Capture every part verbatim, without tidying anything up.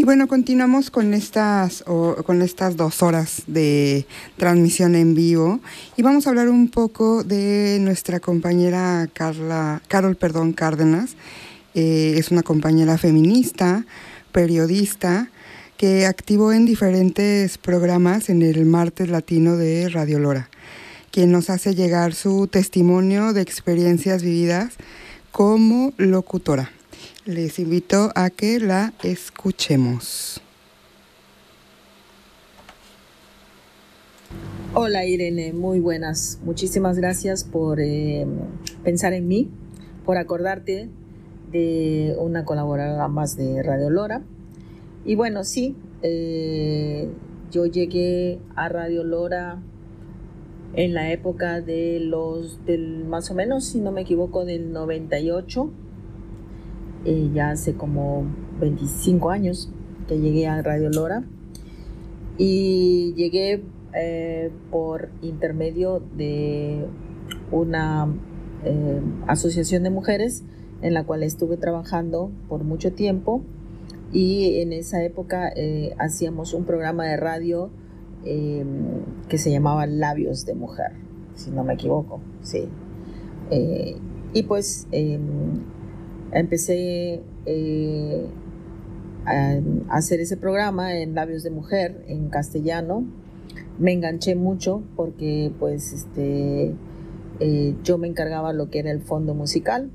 bueno, continuamos con estas, o, con estas dos horas de transmisión en vivo y vamos a hablar un poco de nuestra compañera Carla, Carol, perdón, Cárdenas. Eh, es una compañera feminista, periodista, que activó en diferentes programas en el Martes Latino de Radio Lora, quien nos hace llegar su testimonio de experiencias vividas como locutora. Les invito a que la escuchemos. Hola Irene, muy buenas. Muchísimas gracias por eh, pensar en mí, por acordarte de una colaboradora más de Radio Lora. Y bueno, sí, eh, yo llegué a Radio Lora en la época de los, del más o menos, si no me equivoco, del noventa y ocho. Eh, ya hace como veinticinco años que llegué a Radio Lora y llegué eh, por intermedio de una eh, asociación de mujeres en la cual estuve trabajando por mucho tiempo, y en esa época eh, hacíamos un programa de radio eh, que se llamaba Labios de Mujer, si no me equivoco, sí. Eh, y pues eh, empecé eh, a hacer ese programa en Labios de Mujer en castellano. Me enganché mucho porque pues este eh, yo me encargaba lo que era el fondo musical,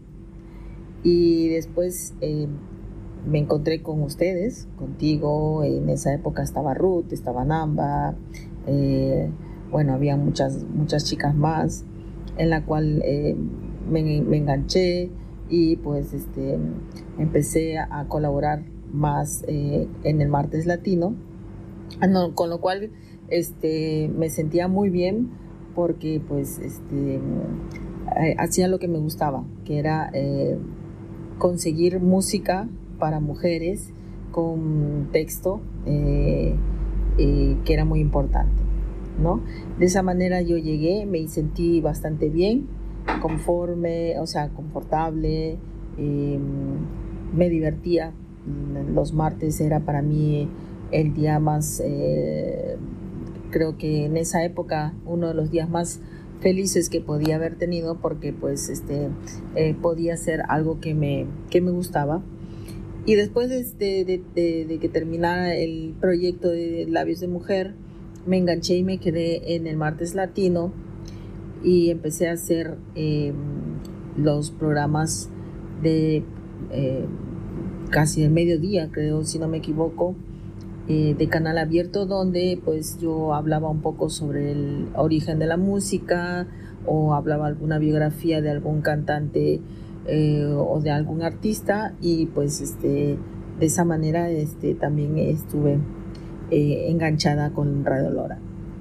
y después eh, me encontré con ustedes, contigo. En esa época estaba Ruth, estaba Namba, eh, bueno, había muchas muchas chicas más, en la cual eh, me, me enganché, y pues este, empecé a colaborar más eh, en el Martes Latino, con lo cual este, me sentía muy bien porque pues este, eh, hacía lo que me gustaba, que era eh, conseguir música para mujeres con texto, eh, eh, que era muy importante, ¿no? De esa manera yo llegué, me sentí bastante bien, conforme, o sea, confortable, eh, me divertía. Los martes era para mí el día más, eh, creo que en esa época, uno de los días más felices que podía haber tenido, porque pues este, eh, podía hacer algo que me, que me gustaba. Y después de, de, de, de que terminara el proyecto de Labios de Mujer, me enganché y me quedé en el Martes Latino, y empecé a hacer eh, los programas de eh, casi de mediodía, creo, si no me equivoco, eh, de canal abierto, donde pues yo hablaba un poco sobre el origen de la música, o hablaba alguna biografía de algún cantante eh, o de algún artista, y pues este, de esa manera este, también estuve eh, enganchada con Radio Lora.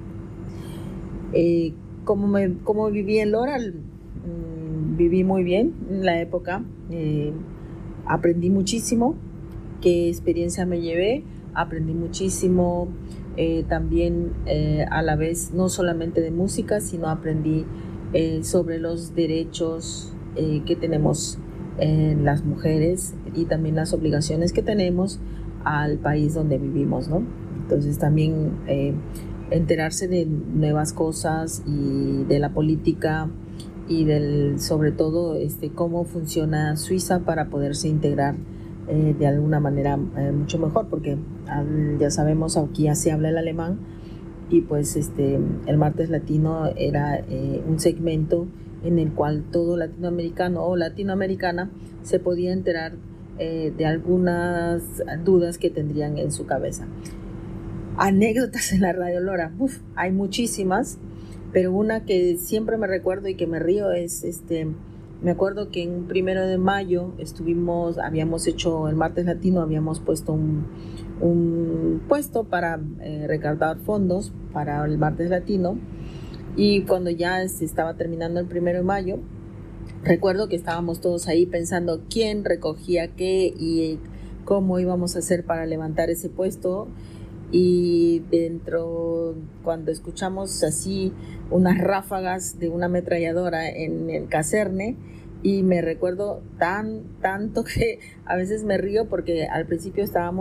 Eh, Como, me, como viví en Lora, mmm, viví muy bien en la época, eh, aprendí muchísimo. ¿Qué experiencia me llevé? Aprendí muchísimo, eh, también eh, a la vez, no solamente de música, sino aprendí eh, sobre los derechos eh, que tenemos eh, las mujeres, y también las obligaciones que tenemos al país donde vivimos, ¿no? Entonces también eh, enterarse de nuevas cosas y de la política, y del, sobre todo este, cómo funciona Suiza para poderse integrar eh, de alguna manera eh, mucho mejor, porque al, ya sabemos, aquí ya se habla el alemán, y pues este, el Martes Latino era eh, un segmento en el cual todo latinoamericano o latinoamericana se podía enterar eh, de algunas dudas que tendrían en su cabeza. Anécdotas en la Radio Lora, uf, hay muchísimas, pero una que siempre me recuerdo y que me río es, este, me acuerdo que en primero de mayo estuvimos, habíamos hecho el Martes Latino, habíamos puesto un, un puesto para eh, recaudar fondos para el Martes Latino, y cuando ya se estaba terminando el primero de mayo, recuerdo que estábamos todos ahí pensando quién recogía qué y cómo íbamos a hacer para levantar ese puesto. Y dentro, cuando escuchamos así unas ráfagas de una ametralladora en el Caserne, y me recuerdo tan, tanto que a veces me río, porque al principio estábamos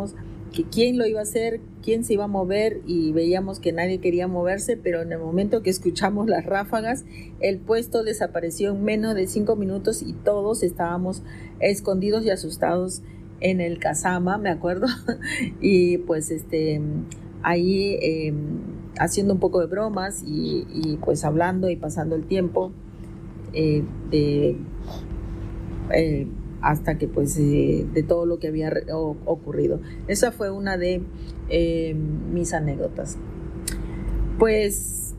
que quién lo iba a hacer, quién se iba a mover, y veíamos que nadie quería moverse, pero en el momento que escuchamos las ráfagas, el puesto desapareció en menos de cinco minutos y todos estábamos escondidos y asustados en el Casama, me acuerdo, y pues este, ahí eh, haciendo un poco de bromas y, y pues hablando y pasando el tiempo eh, de... Eh, hasta que pues eh, de todo lo que había o, ocurrido. Esa fue una de eh, mis anécdotas. Pues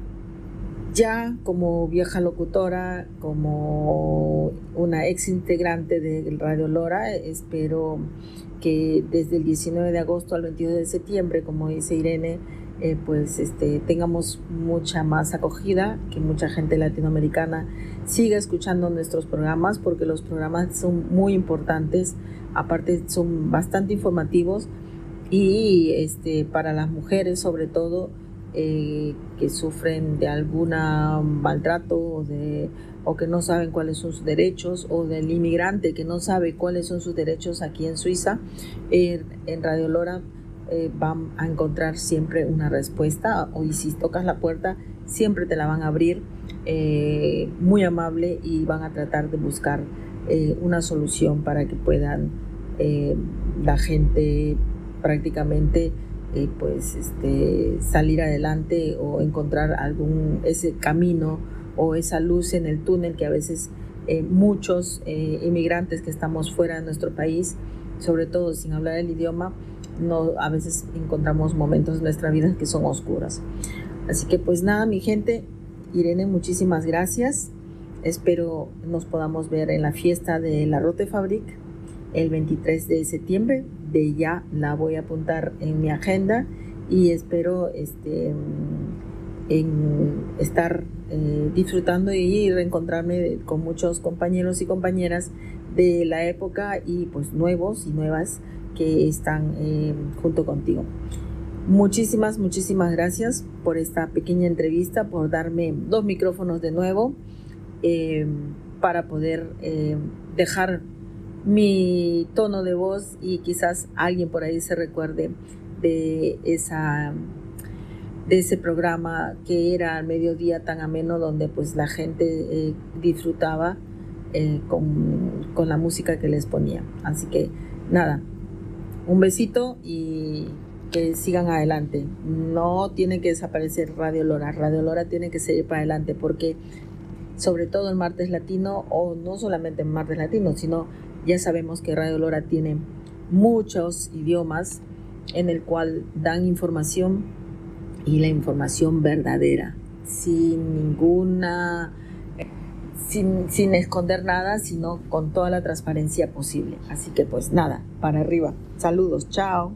ya como vieja locutora, como una ex integrante de Radio Lora, espero que desde el diecinueve de agosto al veintidós de septiembre, como dice Irene, eh, pues este, tengamos mucha más acogida, que mucha gente latinoamericana siga escuchando nuestros programas, porque los programas son muy importantes, aparte son bastante informativos, y este, para las mujeres sobre todo, eh, que sufren de algún maltrato o, de, o que no saben cuáles son sus derechos, o del inmigrante que no sabe cuáles son sus derechos aquí en Suiza, eh, en Radio Lora eh, van a encontrar siempre una respuesta, o y si tocas la puerta siempre te la van a abrir, eh, muy amable, y van a tratar de buscar eh, una solución para que puedan eh, la gente prácticamente eh, pues este, salir adelante, o encontrar algún ese camino o esa luz en el túnel que a veces eh, muchos eh, inmigrantes que estamos fuera de nuestro país, sobre todo sin hablar el idioma, no, a veces encontramos momentos en nuestra vida que son oscuras. Así que pues nada, mi gente, Irene, muchísimas gracias. Espero nos podamos ver en la fiesta de la Rotefabrik el veintitrés de septiembre. De ya la voy a apuntar en mi agenda, y espero este, en estar eh, disfrutando y reencontrarme con muchos compañeros y compañeras de la época, y pues nuevos y nuevas que están eh, junto contigo. Muchísimas, muchísimas gracias por esta pequeña entrevista, por darme dos micrófonos de nuevo eh, para poder eh, dejar mi tono de voz, y quizás alguien por ahí se recuerde de esa de ese programa que era al mediodía tan ameno, donde pues la gente eh, disfrutaba eh, con, con la música que les ponía. Así que nada, un besito y que sigan adelante. No tiene que desaparecer Radio Lora. Radio Lora tiene que seguir para adelante, porque sobre todo el Martes Latino, o no solamente el Martes Latino, sino ya sabemos que Radio Lora tiene muchos idiomas en el cual dan información, y la información verdadera, sin ninguna, sin, sin esconder nada, sino con toda la transparencia posible. Así que pues nada, para arriba. Saludos, chao.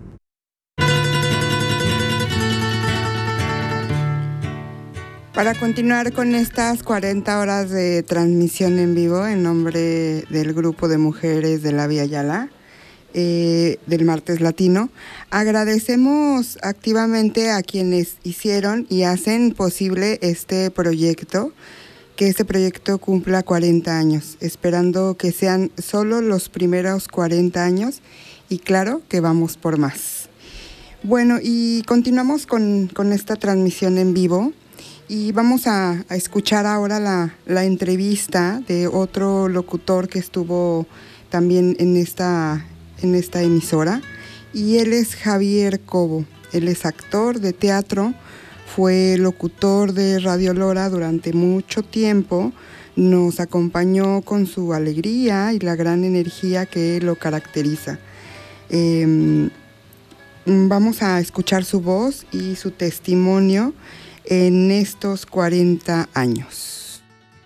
Para continuar con estas cuarenta horas de transmisión en vivo, en nombre del grupo de mujeres de la Vía Yala, eh, del Martes Latino, agradecemos activamente a quienes hicieron y hacen posible este proyecto, que este proyecto cumpla cuarenta años, esperando que sean solo los primeros cuarenta años, y claro que vamos por más. Bueno, y continuamos con, con esta transmisión en vivo. Y vamos a, a escuchar ahora la, la entrevista de otro locutor que estuvo también en esta, en esta emisora. Y él es Javier Cobo. Él es actor de teatro, fue locutor de Radio Lora durante mucho tiempo. Nos acompañó con su alegría y la gran energía que lo caracteriza. Eh, vamos a escuchar su voz y su testimonio en estos cuarenta años.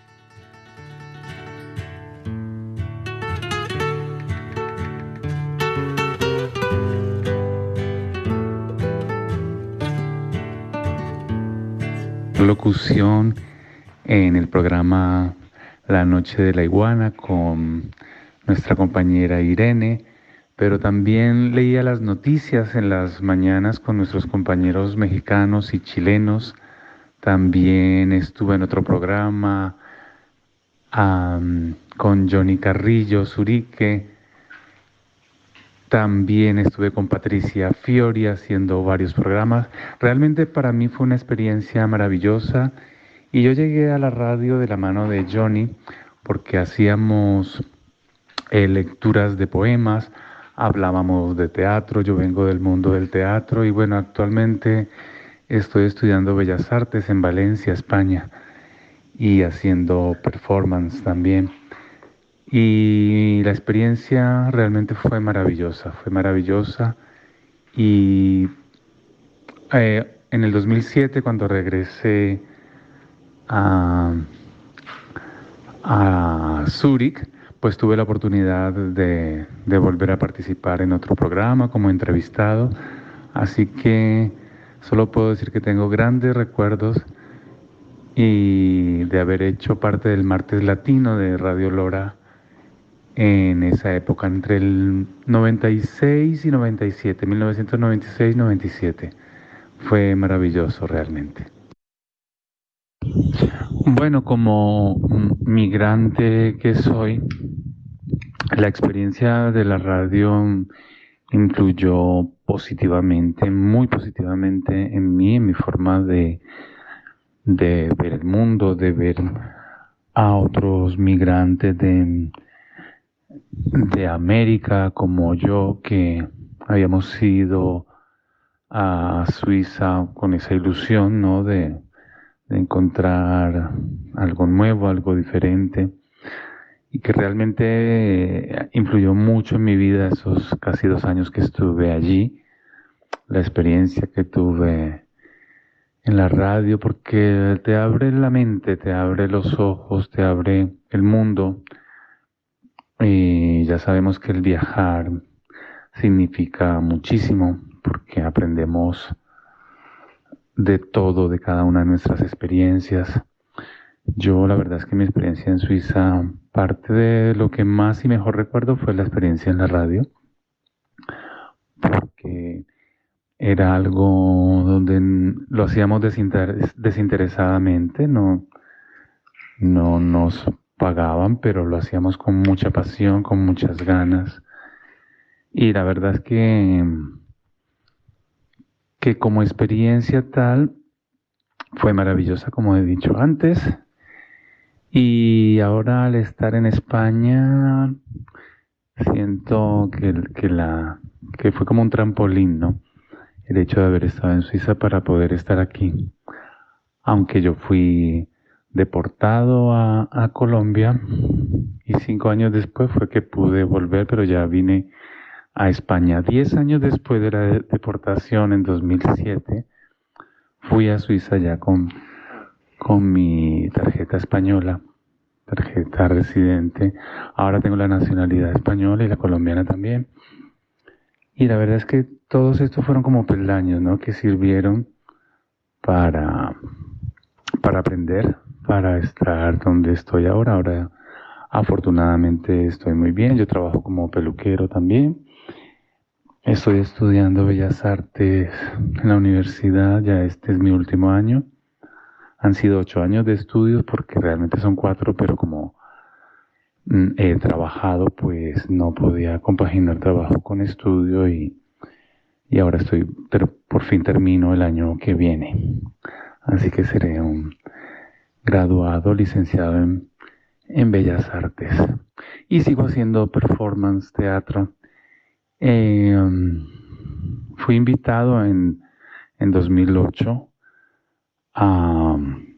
Locución en el programa La Noche de la Iguana con nuestra compañera Irene, pero también leía las noticias en las mañanas con nuestros compañeros mexicanos y chilenos. También estuve en otro programa um, con Johnny Carrillo, Zurique. También estuve con Patricia Fiori haciendo varios programas. Realmente para mí fue una experiencia maravillosa y yo llegué a la radio de la mano de Johnny porque hacíamos eh, lecturas de poemas, hablábamos de teatro, yo vengo del mundo del teatro y bueno, actualmente estoy estudiando Bellas Artes en Valencia, España, y haciendo performance también. Y la experiencia realmente fue maravillosa, fue maravillosa. Y eh, en el dos mil siete, cuando regresé a, a Zúrich, pues tuve la oportunidad de, de volver a participar en otro programa como entrevistado. Así que solo puedo decir que tengo grandes recuerdos y de haber hecho parte del Martes Latino de Radio Lora en esa época, entre el noventa y seis y noventa y siete, mil novecientos noventa y seis noventa y siete. Fue maravilloso realmente. Bueno, como migrante que soy, la experiencia de la radio influyó positivamente, muy positivamente en mí, en mi forma de, de ver el mundo, de ver a otros migrantes de de América como yo, que habíamos ido a Suiza con esa ilusión, ¿no? de, de encontrar algo nuevo, algo diferente, y que realmente influyó mucho en mi vida esos casi dos años que estuve allí, la experiencia que tuve en la radio, porque te abre la mente, te abre los ojos, te abre el mundo. Y ya sabemos que el viajar significa muchísimo porque aprendemos de todo, de cada una de nuestras experiencias. Yo la verdad es que mi experiencia en Suiza, parte de lo que más y mejor recuerdo fue la experiencia en la radio, porque era algo donde lo hacíamos desinter- desinteresadamente, no, no nos pagaban, pero lo hacíamos con mucha pasión, con muchas ganas. Y la verdad es que, que como experiencia tal fue maravillosa, como he dicho antes. Y ahora al estar en España, siento que, que, la, que fue como un trampolín, ¿no? El hecho de haber estado en Suiza para poder estar aquí. Aunque yo fui deportado a, a Colombia y cinco años después fue que pude volver, pero ya vine a España. Diez años después de la deportación, en dos mil siete, fui a Suiza ya con, con mi tarjeta española, tarjeta residente. Ahora tengo la nacionalidad española y la colombiana también. Y la verdad es que todos estos fueron como peldaños, ¿no? Que sirvieron para, para aprender, para estar donde estoy ahora. Ahora, afortunadamente, estoy muy bien. Yo trabajo como peluquero también. Estoy estudiando Bellas Artes en la universidad, ya este es mi último año. Han sido ocho años de estudios porque realmente son cuatro, pero como mm, he trabajado, pues no podía compaginar trabajo con estudio y, y ahora estoy, pero por fin termino el año que viene. Así que seré un graduado, licenciado en, en Bellas Artes. Y sigo haciendo performance, teatro. Eh, fui invitado en, en dos mil ocho a,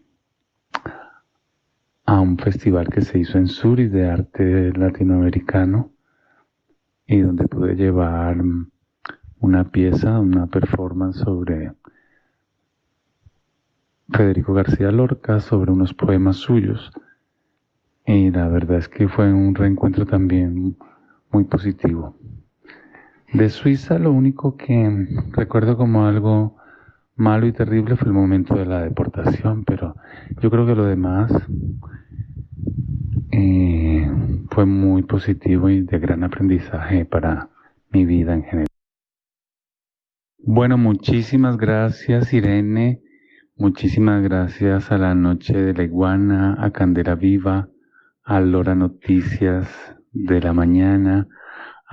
a un festival que se hizo en Zúrich de arte latinoamericano y donde pude llevar una pieza, una performance sobre Federico García Lorca, sobre unos poemas suyos. Y la verdad es que fue un reencuentro también muy positivo. De Suiza lo único que recuerdo como algo malo y terrible fue el momento de la deportación, pero yo creo que lo demás eh, fue muy positivo y de gran aprendizaje para mi vida en general. Bueno, muchísimas gracias, Irene. Muchísimas gracias a La Noche de la Iguana, a Candela Viva, a Lora Noticias de la Mañana,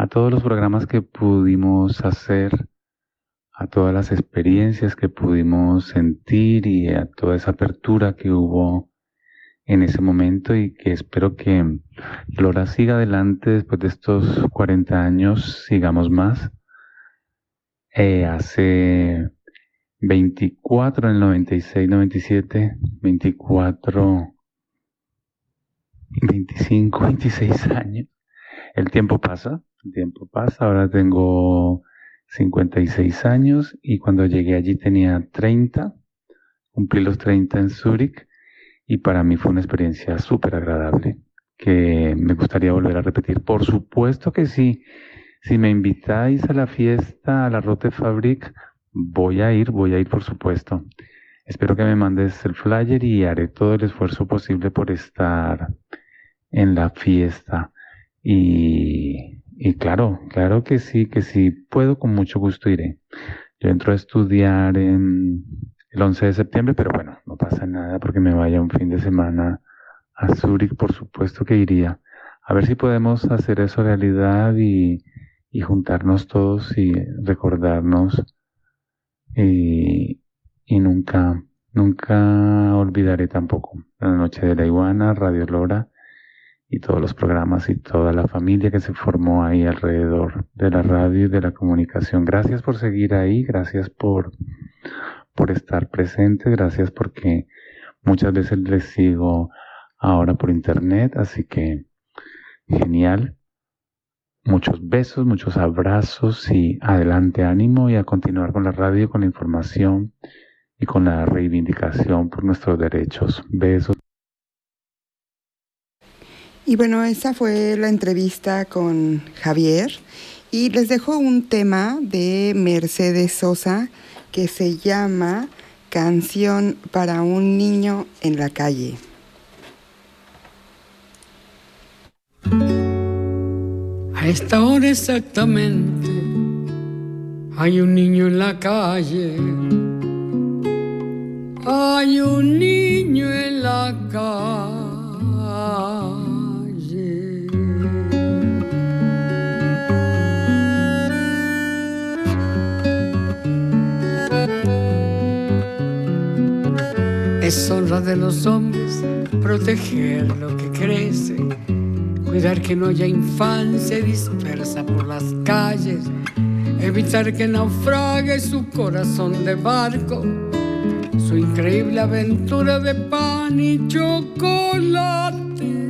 a todos los programas que pudimos hacer, a todas las experiencias que pudimos sentir y a toda esa apertura que hubo en ese momento, y que espero que Lora siga adelante después de estos cuarenta años, sigamos más. Eh, hace veinticuatro, en el noventa y seis, noventa y siete, veinticuatro, veinticinco, veintiséis años. El tiempo pasa, el tiempo pasa, ahora tengo cincuenta y seis años y cuando llegué allí tenía treinta, cumplí los treinta en Zúrich y para mí fue una experiencia súper agradable que me gustaría volver a repetir. Por supuesto que sí, si me invitáis a la fiesta, a la Rote Fabrik, voy a ir, voy a ir por supuesto. Espero que me mandes el flyer y haré todo el esfuerzo posible por estar en la fiesta. Y, y claro, claro que sí, que sí puedo, con mucho gusto iré. Yo entro a estudiar en el once de septiembre, pero bueno, no pasa nada porque me vaya un fin de semana a Zúrich, por supuesto que iría. A ver si podemos hacer eso realidad y, y juntarnos todos y recordarnos. Y, y nunca, nunca olvidaré tampoco la Noche de la Iguana, Radio Lora, y todos los programas y toda la familia que se formó ahí alrededor de la radio y de la comunicación. Gracias por seguir ahí, gracias por, por estar presente, gracias porque muchas veces les sigo ahora por internet, así que genial. Muchos besos, muchos abrazos y adelante, ánimo, y a continuar con la radio, con la información y con la reivindicación por nuestros derechos. Besos. Y bueno, esa fue la entrevista con Javier y les dejo un tema de Mercedes Sosa que se llama Canción para un niño en la calle. A esta hora exactamente hay un niño en la calle, hay un niño en la calle. Es honra de los hombres proteger lo que crece, cuidar que no haya infancia dispersa por las calles, evitar que naufrague su corazón de barco, su increíble aventura de pan y chocolate,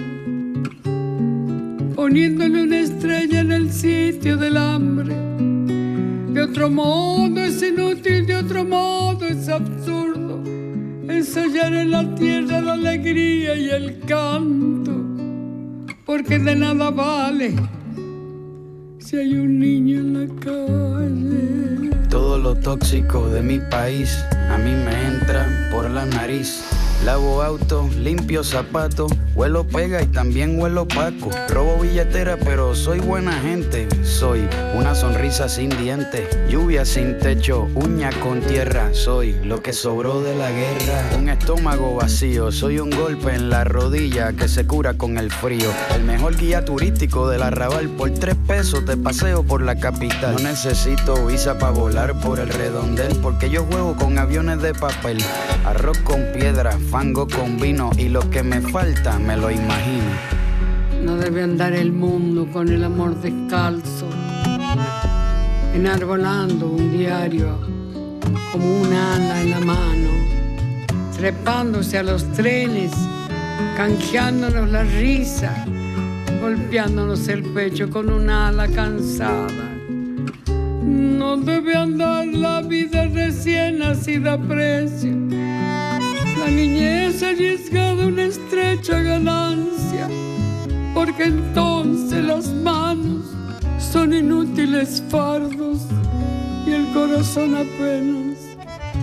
poniéndole una estrella en el sitio del hambre. De otro modo es inútil, de otro modo es absurdo ensayar en la tierra la alegría y el canto, porque de nada vale si hay un niño en la calle. Todo lo tóxico de mi país a mí me entra por la nariz. Lavo auto, limpio zapatos, huelo pega y también huelo paco. Robo billetera pero soy buena gente. Soy una sonrisa sin dientes, lluvia sin techo, uña con tierra. Soy lo que sobró de la guerra. Un estómago vacío, soy un golpe en la rodilla que se cura con el frío. El mejor guía turístico del Arrabal, por tres pesos te paseo por la capital. No necesito visa para volar por el redondel, porque yo juego con aviones de papel. Arroz con piedra, fango con vino, y lo que me falta me lo imagino. No debe andar el mundo con el amor descalzo, enarbolando un diario como un ala en la mano, trepándose a los trenes, canjeándonos la risa, golpeándonos el pecho con un ala cansada. No debe andar la vida recién nacida a precio, la niñez arriesgada una estrecha ganancia, porque entonces las manos son inútiles fardos y el corazón apenas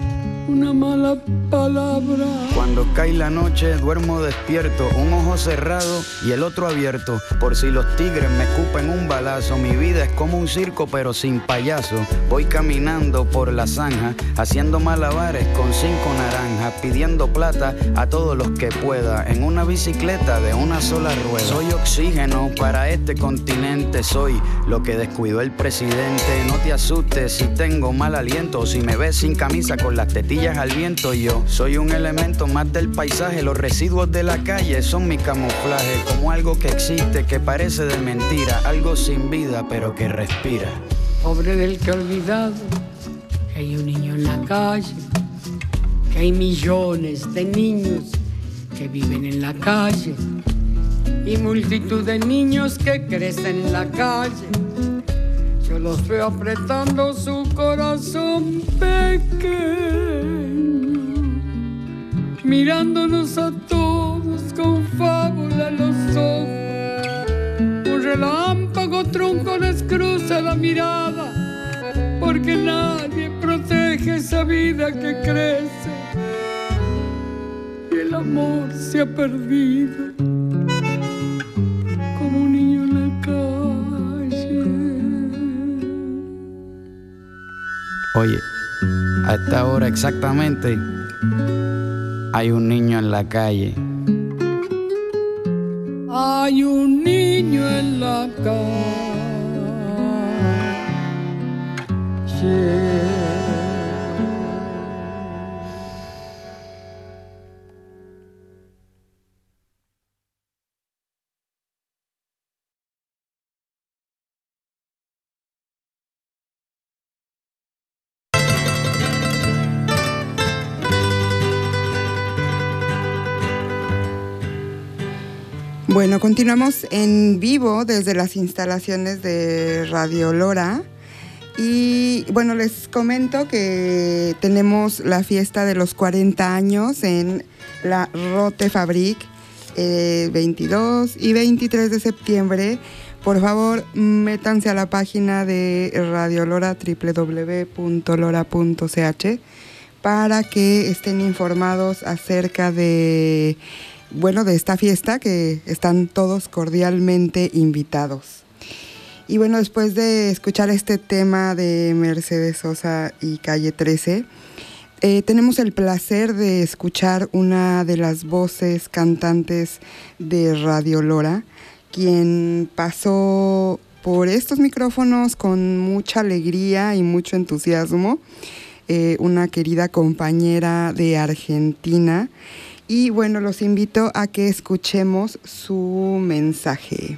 una mala palabra. Cuando cae la noche duermo despierto, un ojo cerrado y el otro abierto, por si los tigres me escupen un balazo. Mi vida es como un circo pero sin payaso. Voy caminando por la zanja, haciendo malabares con cinco naranjas, pidiendo plata a todos los que pueda, en una bicicleta de una sola rueda. Soy oxígeno para este continente, soy lo que descuidó el presidente. No te asustes si tengo mal aliento, si me ves sin camisa con las tetillas al viento. Yo soy un elemento más del paisaje, los residuos de la calle son mi camuflaje, como algo que existe, que parece de mentira, algo sin vida pero que respira. Pobre del que ha olvidado que hay un niño en la calle, que hay millones de niños que viven en la calle y multitud de niños que crecen en la calle. Yo los veo apretando su corazón pequeño, mirándonos a todos con fábula en los ojos. Un relámpago tronco les cruza la mirada, porque nadie protege esa vida que crece y el amor se ha perdido como un niño en la calle. Oye, a esta hora exactamente hay un niño en la calle. Hay un niño en la calle. Bueno, continuamos en vivo desde las instalaciones de Radio Lora. Y bueno, les comento que tenemos la fiesta de los cuarenta años en la Rote Fabrik, eh, veintidós y veintitrés de septiembre. Por favor, métanse a la página de Radio Lora, doble u doble u doble u punto lora punto c h, para que estén informados acerca de, bueno, de esta fiesta, que están todos cordialmente invitados. Y bueno, después de escuchar este tema de Mercedes Sosa y Calle trece, eh, tenemos el placer de escuchar una de las voces cantantes de Radio Lora, quien pasó por estos micrófonos con mucha alegría y mucho entusiasmo, eh, una querida compañera de Argentina. Y bueno, los invito a que escuchemos su mensaje.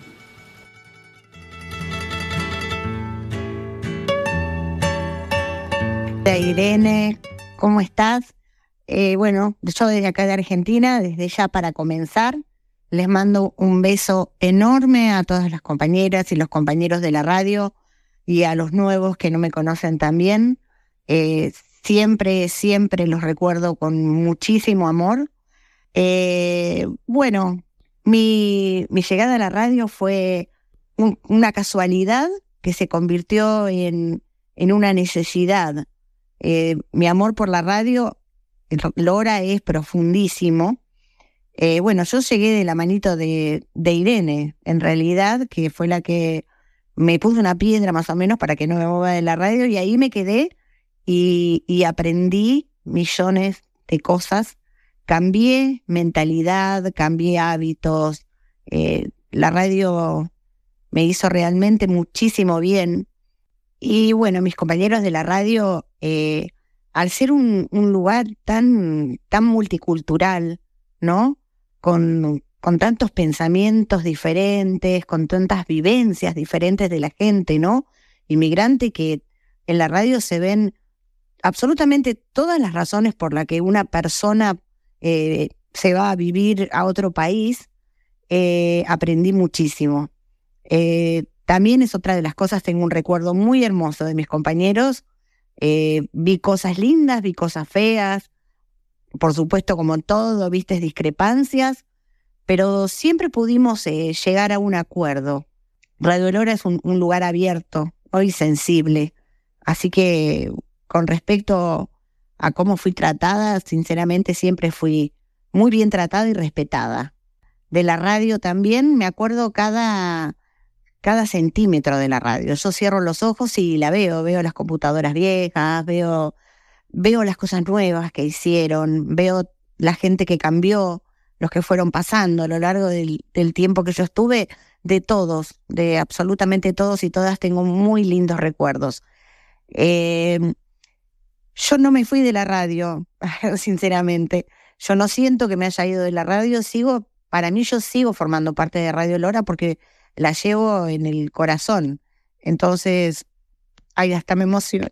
Irene, ¿cómo estás? Eh, bueno, yo desde acá de Argentina, desde ya para comenzar, les mando un beso enorme a todas las compañeras y los compañeros de la radio y a los nuevos que no me conocen tan bien. Eh, siempre, siempre los recuerdo con muchísimo amor. Eh, bueno, mi, mi llegada a la radio fue un, una casualidad que se convirtió en, en una necesidad. Eh, mi amor por la radio, Lora, es profundísimo. Eh, bueno, yo llegué de la manito de, de Irene, en realidad, que fue la que me puso una piedra más o menos para que no me mueva de la radio, y ahí me quedé y, y aprendí millones de cosas. Cambié mentalidad, cambié hábitos. Eh, la radio me hizo realmente muchísimo bien. Y bueno, mis compañeros de la radio, eh, al ser un, un lugar tan, tan multicultural, ¿no? Con, con tantos pensamientos diferentes, con tantas vivencias diferentes de la gente, ¿no? Inmigrante, que en la radio se ven absolutamente todas las razones por las que una persona eh, se va a vivir a otro país. Eh, aprendí muchísimo. Eh, También es otra de las cosas, tengo un recuerdo muy hermoso de mis compañeros. Eh, vi cosas lindas, vi cosas feas, por supuesto, como todo, viste discrepancias, pero siempre pudimos eh, llegar a un acuerdo. Radio Lora es un, un lugar abierto, muy sensible, así que con respecto a cómo fui tratada, sinceramente siempre fui muy bien tratada y respetada. De la radio también me acuerdo cada, cada centímetro de la radio. Yo cierro los ojos y la veo, veo las computadoras viejas, veo, veo las cosas nuevas que hicieron, veo la gente que cambió, los que fueron pasando a lo largo del, del tiempo que yo estuve, de todos, de absolutamente todos y todas tengo muy lindos recuerdos. Eh, yo no me fui de la radio, sinceramente. Yo no siento que me haya ido de la radio, sigo, para mí yo sigo formando parte de Radio Lora porque la llevo en el corazón. Entonces, ay, hasta me emociono.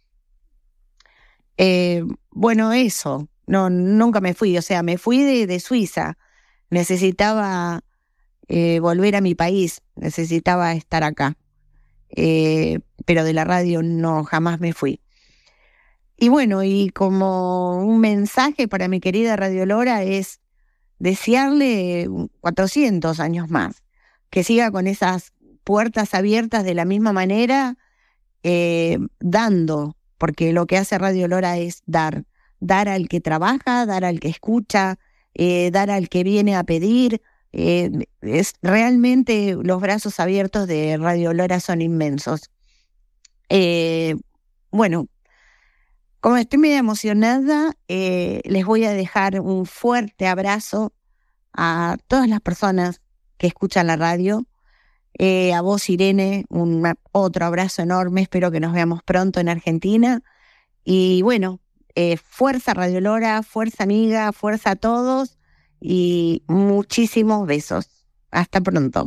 Eh, bueno, eso, no, nunca me fui, o sea, me fui de, de Suiza. Necesitaba eh, volver a mi país, necesitaba estar acá. Eh, pero de la radio no, jamás me fui. Y bueno, y como un mensaje para mi querida Radio Lora es desearle cuatrocientos años más, que siga con esas puertas abiertas de la misma manera, eh, dando, porque lo que hace Radio Lora es dar, dar al que trabaja, dar al que escucha, eh, dar al que viene a pedir. Eh, es realmente los brazos abiertos de Radio Lora son inmensos. Eh, bueno, como estoy medio emocionada, eh, les voy a dejar un fuerte abrazo a todas las personas que escuchan la radio. Eh, a vos, Irene, un otro abrazo enorme. Espero que nos veamos pronto en Argentina. Y bueno, eh, fuerza Radio Lora, fuerza amiga, fuerza a todos y muchísimos besos. Hasta pronto.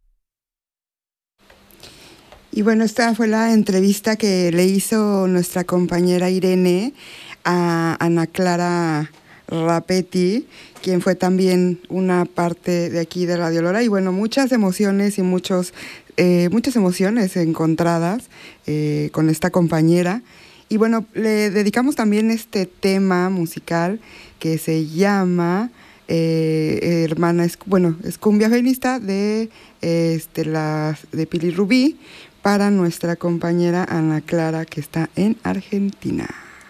Y bueno, esta fue la entrevista que le hizo nuestra compañera Irene a Ana Clara Rapetti, quien fue también una parte de aquí de Radio Lora. Y bueno, muchas emociones y muchos, eh, muchas emociones encontradas eh, con esta compañera. Y bueno, le dedicamos también este tema musical que se llama eh, Hermana, es, bueno, es cumbia feminista de, eh, este, la, de Pili Rubí, para nuestra compañera Ana Clara, que está en Argentina.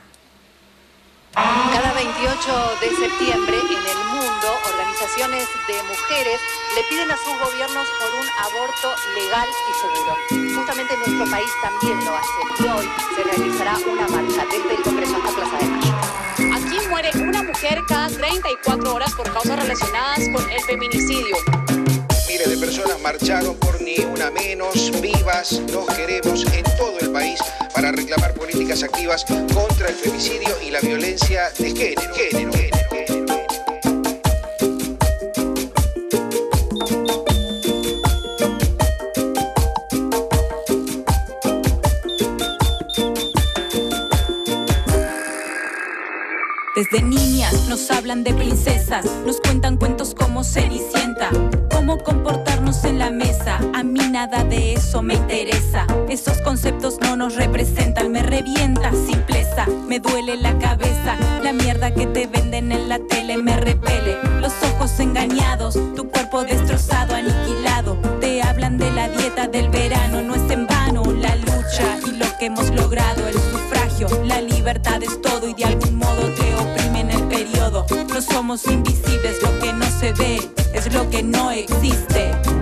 Cada veintiocho de septiembre en el mundo, organizaciones de mujeres le piden a sus gobiernos por un aborto legal y seguro. Justamente nuestro país también lo hace y hoy se realizará una marcha desde el Congreso hasta Plaza de Mayo. Aquí muere una mujer cada treinta y cuatro horas por causas relacionadas con el feminicidio. Miles de personas marcharon por Ni Una Menos, vivas, nos queremos en todo el país para reclamar políticas activas contra el femicidio y la violencia de género. género, género, género. Desde niñas nos hablan de princesas, nos cuentan cuentos como Cenicienta, cómo comportarnos en la mesa. A mí nada de eso me interesa, esos conceptos no nos representan. Me revienta simpleza, me duele la cabeza, la mierda que te venden en la tele me repele. Los ojos engañados, tu cuerpo destrozado, aniquilado. Te hablan de la dieta del verano, no es en vano la lucha y lo que hemos logrado. El sufragio, la libertad es todo y de algún modo te oprimen el periodo. No somos invisibles, lo que no se ve es lo que no existe.